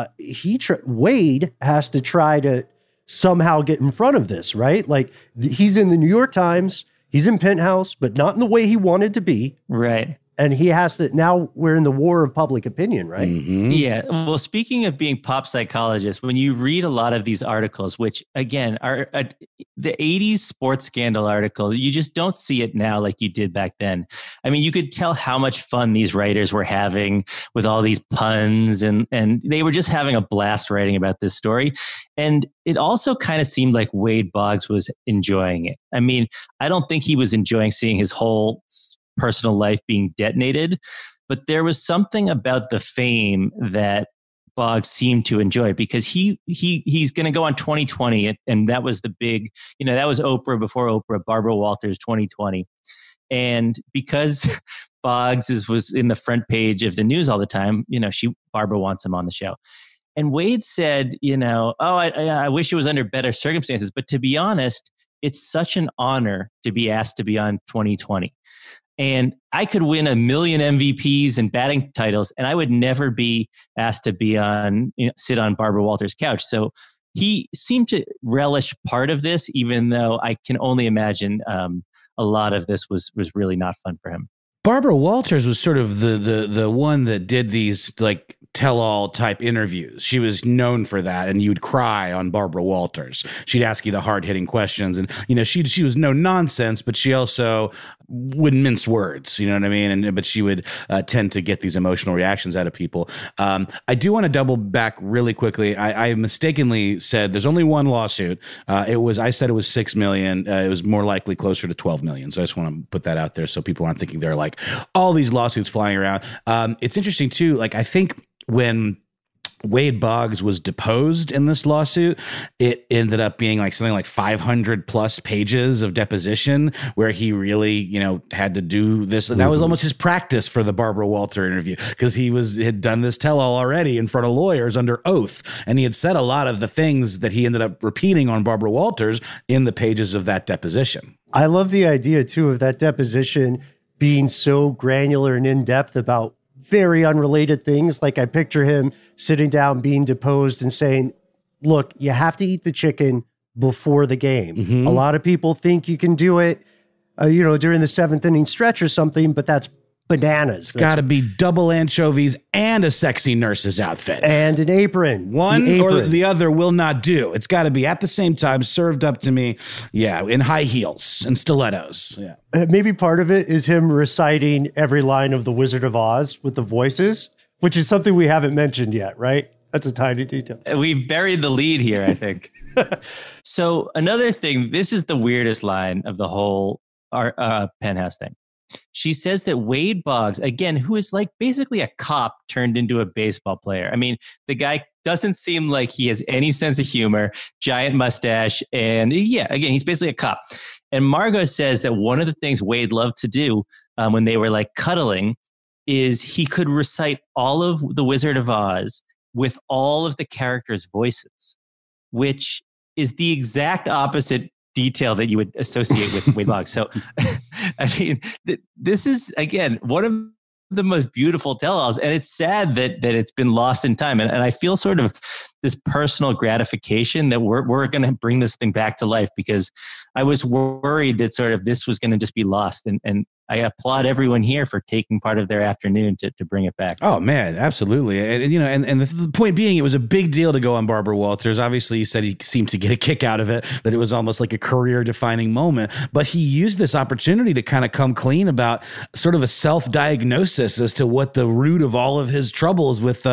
Wade has to try to somehow get in front of this, right? Like, he's in the New York Times, he's in Penthouse, but not in the way he wanted to be. Right. And he has to, now we're in the war of public opinion, right? Mm-hmm. Yeah. Well, speaking of being pop psychologists, when you read a lot of these articles, which again are the 80s sports scandal article, you just don't see it now like you did back then. I mean, you could tell how much fun these writers were having with all these puns, and they were just having a blast writing about this story. And it also kind of seemed like Wade Boggs was enjoying it. I mean, I don't think he was enjoying seeing his whole personal life being detonated, but there was something about the fame that Boggs seemed to enjoy, because he's going to go on 2020, and that was the big, that was Oprah before Oprah, Barbara Walters 2020. And because Boggs was in the front page of the news all the time, Barbara wants him on the show. And Wade said, I wish it was under better circumstances, but to be honest, it's such an honor to be asked to be on 2020. And I could win 1 million MVPs and batting titles, and I would never be asked to be on, sit on Barbara Walters' couch. So he seemed to relish part of this, even though I can only imagine a lot of this was really not fun for him. Barbara Walters was sort of the one that did these like tell-all type interviews. She was known for that, and you'd cry on Barbara Walters. She'd ask you the hard-hitting questions, and she was no nonsense, but she also wouldn't mince words. You know what I mean? But she would tend to get these emotional reactions out of people. I do want to double back really quickly. I mistakenly said there's only one lawsuit. I said it was $6 million. It was more likely closer to $12 million. So I just want to put that out there so people aren't thinking there are like all these lawsuits flying around. It's interesting too. Like I think when Wade Boggs was deposed in this lawsuit, it ended up being like something like 500 plus pages of deposition where he really, had to do this. That was almost his practice for the Barbara Walters interview, because he had done this tell-all already in front of lawyers under oath. And he had said a lot of the things that he ended up repeating on Barbara Walters in the pages of that deposition. I love the idea too of that deposition being so granular and in-depth about very unrelated things. Like I picture him sitting down, being deposed and saying, look, you have to eat the chicken before the game. Mm-hmm. A lot of people think you can do it, during the 7th inning stretch or something, but that's bananas. It's got to be double anchovies and a sexy nurse's outfit. And an apron. One or the other will not do. It's got to be at the same time served up to me, in high heels and stilettos. Yeah. Maybe part of it is him reciting every line of The Wizard of Oz with the voices, which is something we haven't mentioned yet, right? That's a tiny detail. We've buried the lead here, I think. So another thing, this is the weirdest line of the whole Penthouse thing. She says that Wade Boggs, again, who is like basically a cop turned into a baseball player. I mean, the guy doesn't seem like he has any sense of humor, giant mustache. And again, he's basically a cop. And Margot says that one of the things Wade loved to do when they were like cuddling is he could recite all of The Wizard of Oz with all of the characters' voices, which is the exact opposite detail that you would associate with Wade Boggs. So, I mean, this is, again, one of the most beautiful tell-alls, and it's sad that it's been lost in time. And I feel sort of this personal gratification that we're going to bring this thing back to life, because I was worried that sort of this was going to just be lost. And I applaud everyone here for taking part of their afternoon to bring it back. Oh man, absolutely. And the point being, it was a big deal to go on Barbara Walters. Obviously, he said he seemed to get a kick out of it, that it was almost like a career defining moment, but he used this opportunity to kind of come clean about sort of a self-diagnosis as to what the root of all of his troubles with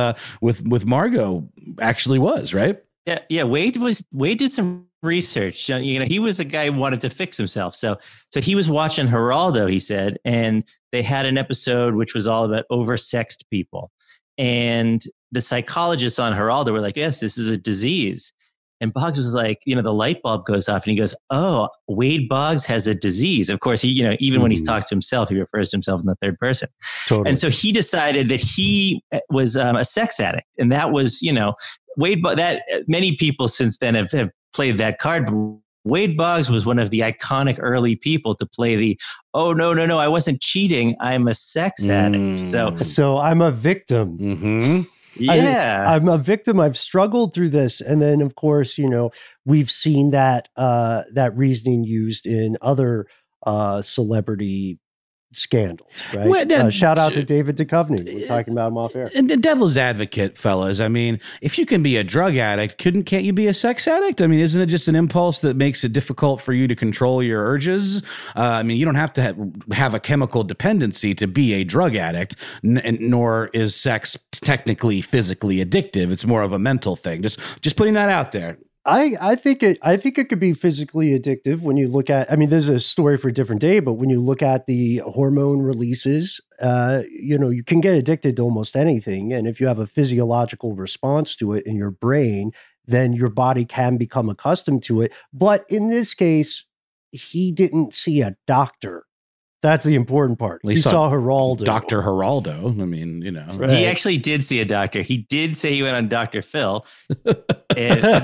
Margot actually was, right? Yeah. Wade did some research. He was a guy who wanted to fix himself. So he was watching Geraldo, he said, and they had an episode which was all about oversexed people. And the psychologists on Geraldo were like, yes, this is a disease. And Boggs was like, the light bulb goes off and he goes, oh, Wade Boggs has a disease. Of course, he, even when he talks to himself, he refers to himself in the third person. Totally. And so he decided that he was a sex addict. And that was, Wade, that many people since then have played that card. Wade Boggs was one of the iconic early people to play the, oh, no, I wasn't cheating. I'm a sex addict. So I'm a victim. Mm-hmm. Yeah. I'm a victim. I've struggled through this. And then, of course, we've seen that reasoning used in other celebrity scandals, right? Well, shout out to David Duchovny. We're talking about him off air. And the devil's advocate, fellas. I mean, if you can be a drug addict, can't you be a sex addict? I mean, isn't it just an impulse that makes it difficult for you to control your urges? I mean, you don't have to have a chemical dependency to be a drug addict, nor is sex technically physically addictive. It's more of a mental thing. Just putting that out there. I think it could be physically addictive when you look at, there's a story for a different day, but when you look at the hormone releases, you can get addicted to almost anything. And if you have a physiological response to it in your brain, then your body can become accustomed to it. But in this case, he didn't see a doctor. That's the important part. He saw Geraldo. Dr. Geraldo. I mean, Right. He actually did see a doctor. He did say he went on Dr. Phil. But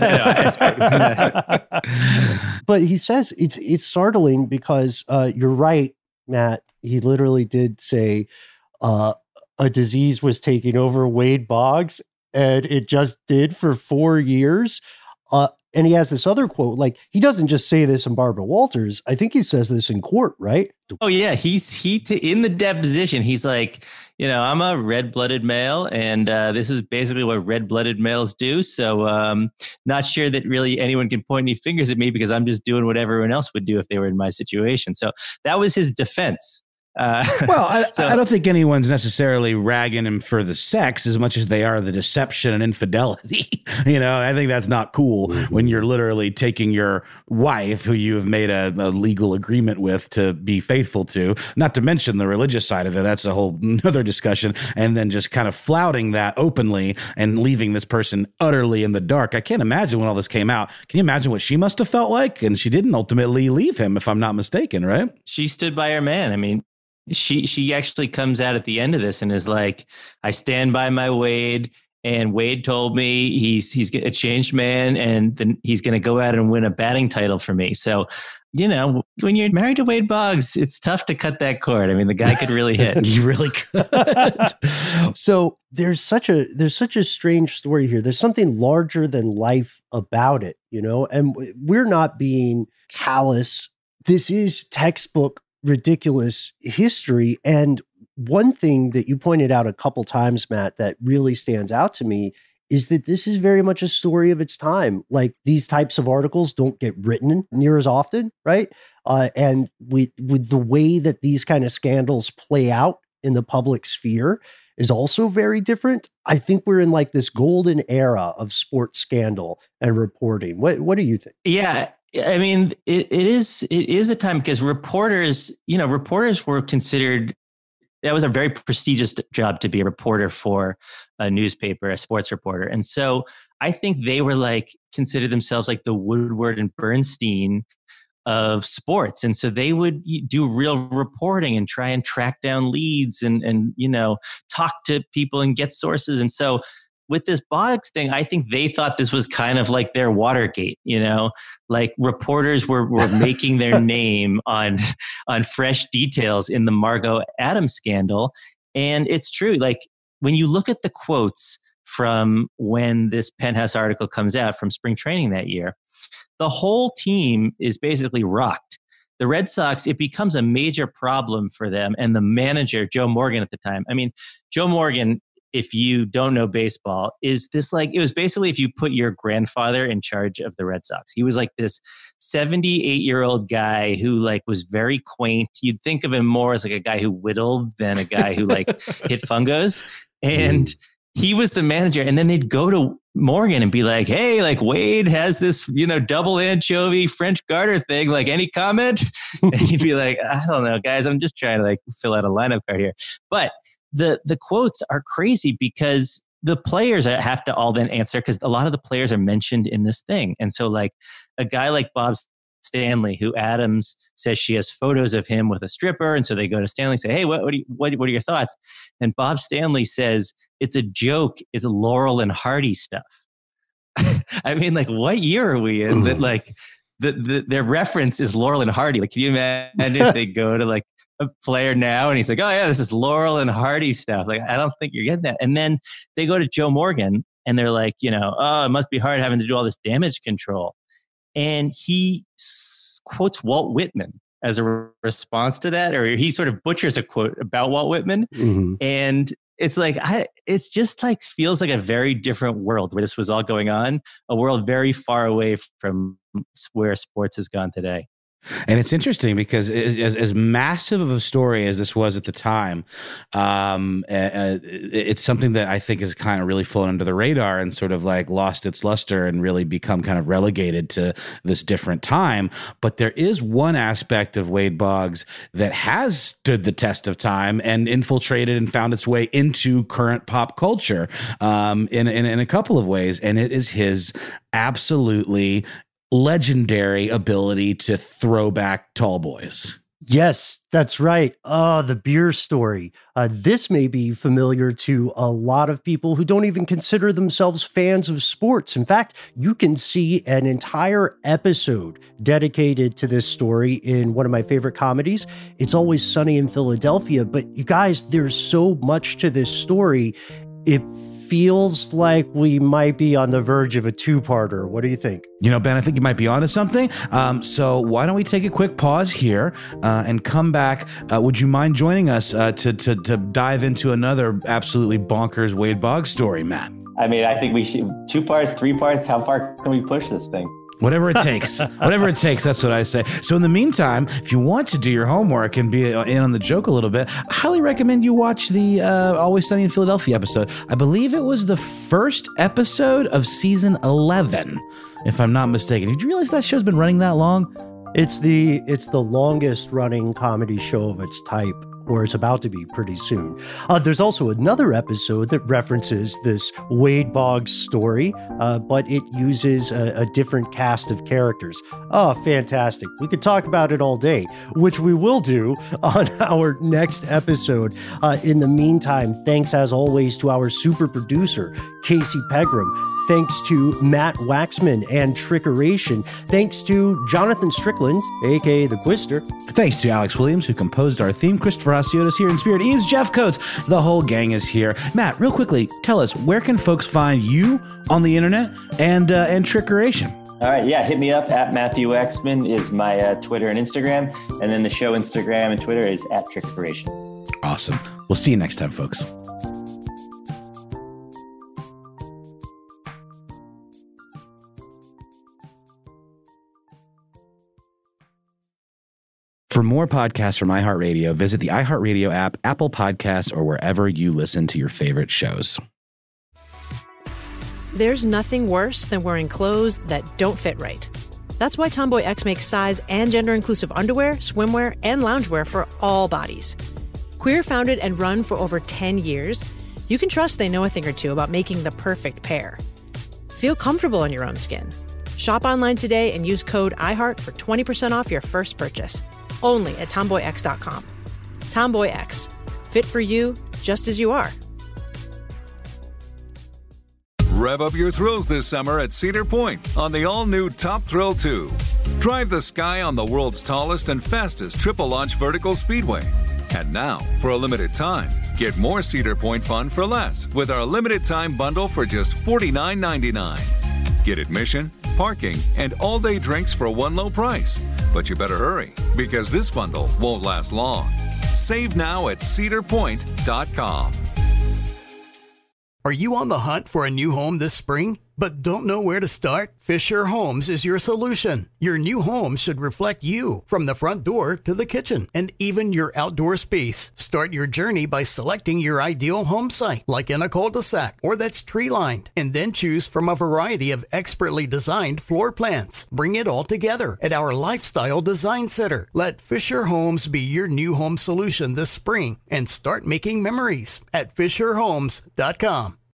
he says it's startling because you're right, Matt. He literally did say a disease was taking over Wade Boggs, and it just did for 4 years. And he has this other quote, like he doesn't just say this in Barbara Walters. I think he says this in court, right? Oh yeah, in the deposition, he's like, I'm a red-blooded male, and this is basically what red-blooded males do. So, not sure that really anyone can point any fingers at me because I'm just doing what everyone else would do if they were in my situation. So that was his defense. I don't think anyone's necessarily ragging him for the sex as much as they are the deception and infidelity. I think that's not cool when you're literally taking your wife, who you have made a legal agreement with to be faithful to, not to mention the religious side of it. That's a whole other discussion. And then just kind of flouting that openly and leaving this person utterly in the dark. I can't imagine when all this came out. Can you imagine what she must have felt like? And she didn't ultimately leave him, if I'm not mistaken, right? She stood by her man. I mean, She actually comes out at the end of this and is like, I stand by my Wade, and Wade told me he's a changed man, and then he's going to go out and win a batting title for me. So, when you're married to Wade Boggs, it's tough to cut that cord. I mean, the guy could really hit. You really could. So there's such a strange story here. There's something larger than life about it, and we're not being callous. This is textbook ridiculous history. And one thing that you pointed out a couple times, Matt, that really stands out to me is that this is very much a story of its time. Like, these types of articles don't get written near as often, right? And with the way that these kind of scandals play out in the public sphere is also very different. I think we're in like this golden era of sports scandal and reporting. What do you think? Yeah. I mean, it is a time because reporters were considered, that was a very prestigious job to be a reporter for a newspaper, a sports reporter. And so I think they were considered themselves like the Woodward and Bernstein of sports. And so they would do real reporting and try and track down leads and talk to people and get sources. And so with this Boggs thing, I think they thought this was kind of like their Watergate, like reporters were making their name on fresh details in the Margot Adams scandal. And it's true. Like, when you look at the quotes from when this Penthouse article comes out from spring training that year, the whole team is basically rocked. The Red Sox, it becomes a major problem for them. And the manager, Joe Morgan at the time, Joe Morgan, if you don't know baseball, is this it was basically if you put your grandfather in charge of the Red Sox. He was like this 78-year-old guy who was very quaint. You'd think of him more as a guy who whittled than a guy who hit fungos. And he was the manager. And then they'd go to Morgan and be like, hey, Wade has this, double anchovy French Garter thing. Any comment? And he'd be like, I don't know, guys. I'm just trying to fill out a lineup card here. But the quotes are crazy because the players have to all then answer, because a lot of the players are mentioned in this thing. And so a guy like Bob Stanley, who Adams says she has photos of him with a stripper. And so they go to Stanley and say, hey, what are your thoughts? And Bob Stanley says, it's a joke. It's Laurel and Hardy stuff. I mean, what year are we in that their reference is Laurel and Hardy? Can you imagine if they go to a player now and he's like, oh yeah, this is Laurel and Hardy stuff. I don't think you're getting that. And then they go to Joe Morgan and they're like, oh, it must be hard having to do all this damage control. And he quotes Walt Whitman as a response to that, or he sort of butchers a quote about Walt Whitman. Mm-hmm. And it's it's just feels like a very different world where this was all going on, a world very far away from where sports has gone today. And it's interesting because as massive of a story as this was at the time, it's something that I think has kind of really flown under the radar and sort of lost its luster and really become kind of relegated to this different time. But there is one aspect of Wade Boggs that has stood the test of time and infiltrated and found its way into current pop culture in a couple of ways. And it is his absolutely legendary ability to throw back tall boys. Yes, that's right. Oh, the beer story. This may be familiar to a lot of people who don't even consider themselves fans of sports. In fact, you can see an entire episode dedicated to this story in one of my favorite comedies, It's Always Sunny in Philadelphia. But you guys, there's so much to this story. It feels like we might be on the verge of a two-parter. What do you think? You know, Ben, I think you might be onto something. So why don't we take a quick pause here and come back? Would you mind joining us to dive into another absolutely bonkers Wade Boggs story, Matt? I mean, I think we should 2 parts, 3 parts. How far can we push this thing? Whatever it takes. Whatever it takes, that's what I say. So in the meantime, if you want to do your homework and be in on the joke a little bit, I highly recommend you watch the Always Sunny in Philadelphia episode. I believe it was the first episode of season 11, if I'm not mistaken. Did you realize that show's been running that long? It's the longest running comedy show of its type, or it's about to be pretty soon. There's also another episode that references this Wade Boggs story, but it uses a different cast of characters. Oh, fantastic. We could talk about it all day, which we will do on our next episode. In the meantime, thanks as always to our super producer, Casey Pegram. Thanks to Matt Waxman and Trickeration. Thanks to Jonathan Strickland, a.k.a. The Quister. Thanks to Alex Williams, who composed our theme. Christopher Hasiotis here in spirit. Eames Jeff Coates. The whole gang is here. Matt, real quickly, tell us, where can folks find you on the internet and Trickeration? All right, yeah, hit me up at Matthew Waxman is my Twitter and Instagram. And then the show Instagram and Twitter is at Trickeration. Awesome. We'll see you next time, folks. For more podcasts from iHeartRadio, visit the iHeartRadio app, Apple Podcasts, or wherever you listen to your favorite shows. There's nothing worse than wearing clothes that don't fit right. That's why Tomboy X makes size and gender-inclusive underwear, swimwear, and loungewear for all bodies. Queer founded and run for over 10 years, you can trust they know a thing or two about making the perfect pair. Feel comfortable in your own skin. Shop online today and use code IHEART for 20% off your first purchase. Only at TomboyX.com. Tomboy X. Fit for you, just as you are. Rev up your thrills this summer at Cedar Point on the all-new Top Thrill 2. Drive the sky on the world's tallest and fastest triple-launch vertical speedway. And now, for a limited time, get more Cedar Point fun for less with our limited-time bundle for just $49.99. Get admission, parking, and all-day drinks for one low price. But you better hurry, because this bundle won't last long. Save now at cedarpoint.com. Are you on the hunt for a new home this spring, but don't know where to start? Fisher Homes is your solution. Your new home should reflect you, from the front door to the kitchen, and even your outdoor space. Start your journey by selecting your ideal home site, like in a cul-de-sac or that's tree-lined, and then choose from a variety of expertly designed floor plans. Bring it all together at our Lifestyle Design Center. Let Fisher Homes be your new home solution this spring and start making memories at FisherHomes.com.